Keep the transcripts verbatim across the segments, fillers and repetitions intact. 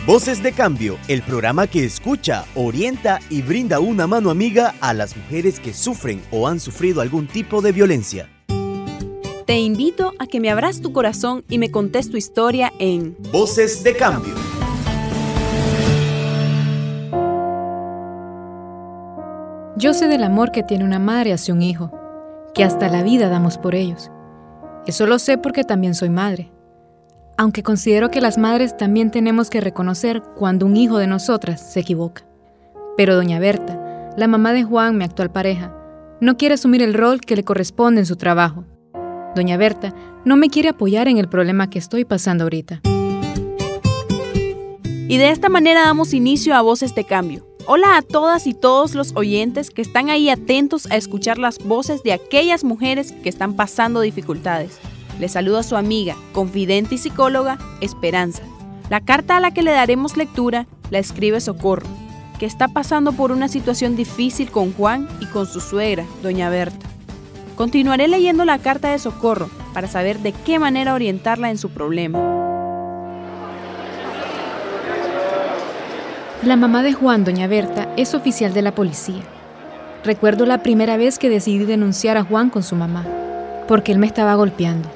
Voces de Cambio, el programa que escucha, orienta y brinda una mano amiga a las mujeres que sufren o han sufrido algún tipo de violencia. Te invito a que me abras tu corazón y me contes tu historia en Voces de Cambio. Yo sé del amor que tiene una madre hacia un hijo, que hasta la vida damos por ellos. Eso lo sé porque también soy madre. Aunque considero que las madres también tenemos que reconocer cuando un hijo de nosotras se equivoca. Pero doña Berta, la mamá de Juan, mi actual pareja, no quiere asumir el rol que le corresponde en su trabajo. Doña Berta no me quiere apoyar en el problema que estoy pasando ahorita. Y de esta manera damos inicio a Voces de Cambio. Hola a todas y todos los oyentes que están ahí atentos a escuchar las voces de aquellas mujeres que están pasando dificultades. Les saluda su amiga, confidente y psicóloga, Esperanza. La carta a la que le daremos lectura la escribe Socorro, que está pasando por una situación difícil con Juan y con su suegra, doña Berta. Continuaré leyendo la carta de Socorro para saber de qué manera orientarla en su problema. La mamá de Juan, doña Berta, es oficial de la policía. Recuerdo la primera vez que decidí denunciar a Juan con su mamá, porque él me estaba golpeando.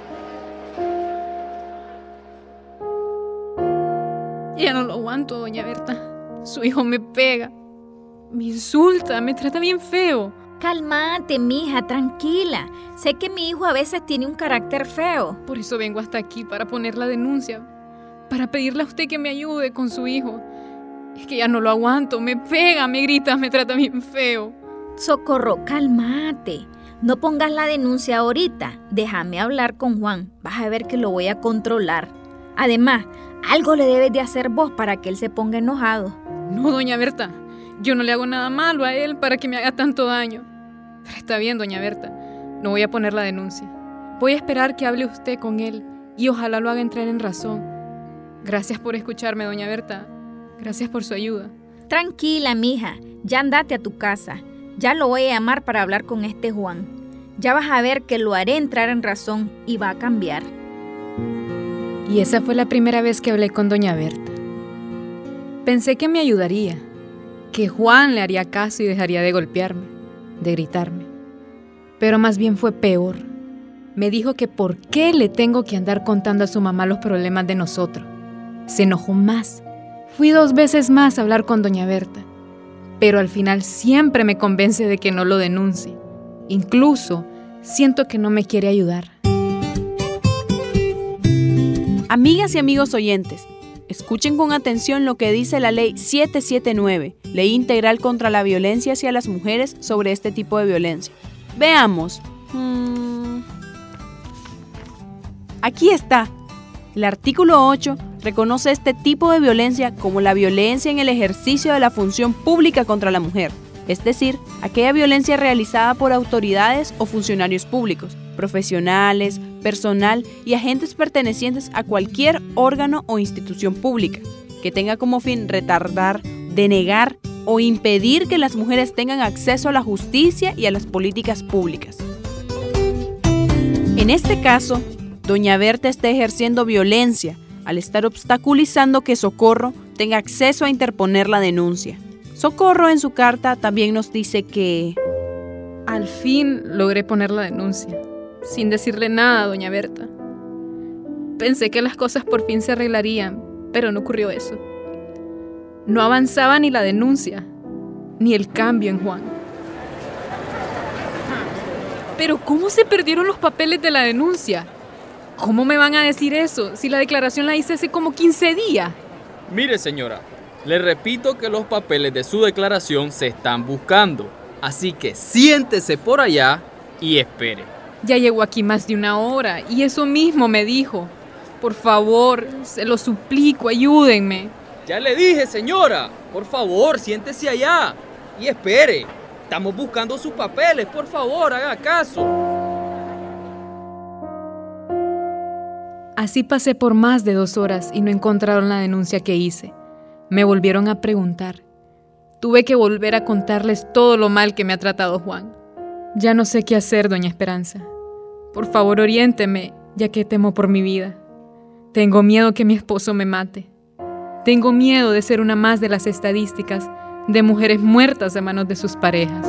Ya no lo aguanto, doña Berta. Su hijo me pega, me insulta, me trata bien feo. Cálmate, mija, tranquila. Sé que mi hijo a veces tiene un carácter feo. Por eso vengo hasta aquí, para poner la denuncia, para pedirle a usted que me ayude con su hijo. Es que ya no lo aguanto, me pega, me grita, me trata bien feo. Socorro, cálmate. No pongas la denuncia ahorita. Déjame hablar con Juan. Vas a ver que lo voy a controlar. Además, algo le debes de hacer vos para que él se ponga enojado. No, doña Berta, yo no le hago nada malo a él para que me haga tanto daño. Pero está bien, doña Berta, no voy a poner la denuncia. Voy a esperar que hable usted con él y ojalá lo haga entrar en razón. Gracias por escucharme, doña Berta. Gracias por su ayuda. Tranquila, mija, ya andate a tu casa. Ya lo voy a llamar para hablar con este Juan. Ya vas a ver que lo haré entrar en razón y va a cambiar. Y esa fue la primera vez que hablé con doña Berta. Pensé que me ayudaría, que Juan le haría caso y dejaría de golpearme, de gritarme. Pero más bien fue peor. Me dijo que por qué le tengo que andar contando a su mamá los problemas de nosotros. Se enojó más. Fui dos veces más a hablar con doña Berta, pero al final siempre me convence de que no lo denuncie. Incluso siento que no me quiere ayudar. Amigas y amigos oyentes, escuchen con atención lo que dice la Ley setecientos setenta y nueve, Ley Integral contra la Violencia hacia las Mujeres sobre este tipo de violencia. Veamos. Hmm. Aquí está. El artículo ocho reconoce este tipo de violencia como la violencia en el ejercicio de la función pública contra la mujer, es decir, aquella violencia realizada por autoridades o funcionarios públicos, profesionales, personal y agentes pertenecientes a cualquier órgano o institución pública, que tenga como fin retardar, denegar o impedir que las mujeres tengan acceso a la justicia y a las políticas públicas. En este caso, doña Berta está ejerciendo violencia al estar obstaculizando que Socorro tenga acceso a interponer la denuncia. Socorro en su carta también nos dice que al fin logré poner la denuncia, sin decirle nada a doña Berta. Pensé que las cosas por fin se arreglarían, pero no ocurrió eso. No avanzaba ni la denuncia, ni el cambio en Juan. Pero ¿cómo se perdieron los papeles de la denuncia? ¿Cómo me van a decir eso si la declaración la hice hace como quince días? Mire, señora, le repito que los papeles de su declaración se están buscando. Así que siéntese por allá y espere. Ya llegó aquí más de una hora y eso mismo me dijo. Por favor, se lo suplico, ayúdenme. Ya le dije, señora, por favor, siéntese allá y espere. Estamos buscando sus papeles, por favor, haga caso. Así pasé por más de dos horas y no encontraron la denuncia que hice. Me volvieron a preguntar. Tuve que volver a contarles todo lo mal que me ha tratado Juan. Ya no sé qué hacer, doña Esperanza. Por favor, oriénteme, ya que temo por mi vida. Tengo miedo que mi esposo me mate. Tengo miedo de ser una más de las estadísticas de mujeres muertas a manos de sus parejas.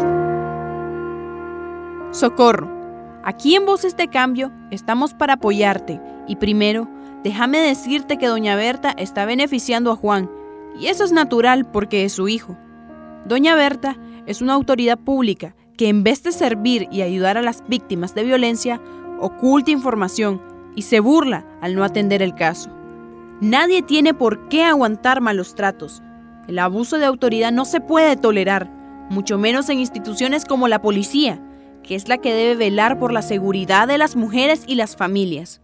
Socorro, aquí en Voces de Cambio estamos para apoyarte y primero, déjame decirte que doña Berta está beneficiando a Juan y eso es natural porque es su hijo. Doña Berta es una autoridad pública que en vez de servir y ayudar a las víctimas de violencia, oculta información y se burla al no atender el caso. Nadie tiene por qué aguantar malos tratos. El abuso de autoridad no se puede tolerar, mucho menos en instituciones como la policía, que es la que debe velar por la seguridad de las mujeres y las familias.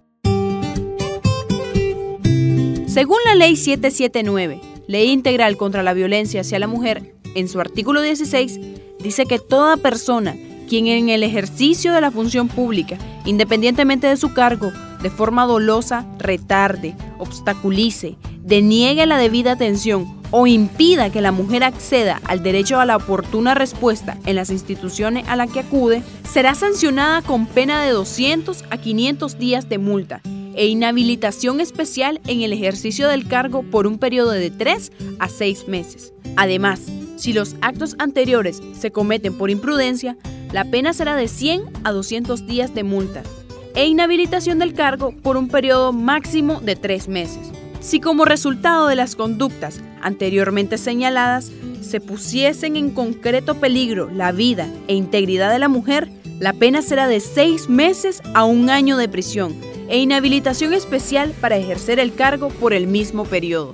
Según la Ley setecientos setenta y nueve, Ley Integral contra la Violencia hacia la Mujer, en su artículo dieciséis, dice que toda persona quien en el ejercicio de la función pública, independientemente de su cargo, de forma dolosa, retarde, obstaculice, deniegue la debida atención o impida que la mujer acceda al derecho a la oportuna respuesta en las instituciones a las que acude, será sancionada con pena de doscientos a quinientos días de multa e inhabilitación especial en el ejercicio del cargo por un periodo de tres a seis meses. Además, si los actos anteriores se cometen por imprudencia, la pena será de cien a doscientos días de multa e inhabilitación del cargo por un periodo máximo de tres meses. Si como resultado de las conductas anteriormente señaladas se pusiesen en concreto peligro la vida e integridad de la mujer, la pena será de seis meses a un año de prisión e inhabilitación especial para ejercer el cargo por el mismo periodo.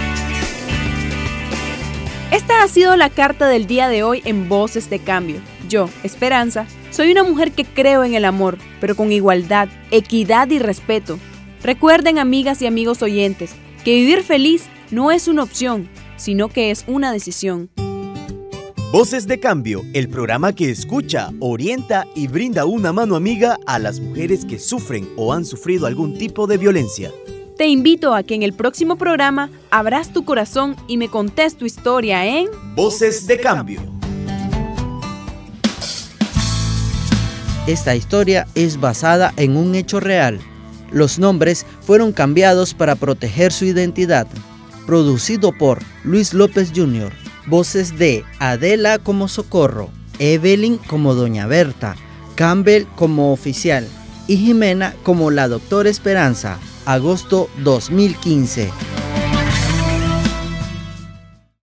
Esta ha sido la carta del día de hoy en Voces de Cambio. Yo, Esperanza, soy una mujer que creo en el amor, pero con igualdad, equidad y respeto. Recuerden, amigas y amigos oyentes, que vivir feliz no es una opción, sino que es una decisión. Voces de Cambio, el programa que escucha, orienta y brinda una mano amiga a las mujeres que sufren o han sufrido algún tipo de violencia. Te invito a que en el próximo programa abras tu corazón y me contes tu historia en Voces de Cambio. Esta historia es basada en un hecho real. Los nombres fueron cambiados para proteger su identidad. Producido por Luis López junior Voces de Adela como Socorro, Evelyn como Doña Berta, Campbell como oficial y Jimena como la Doctora Esperanza. Agosto dos mil quince.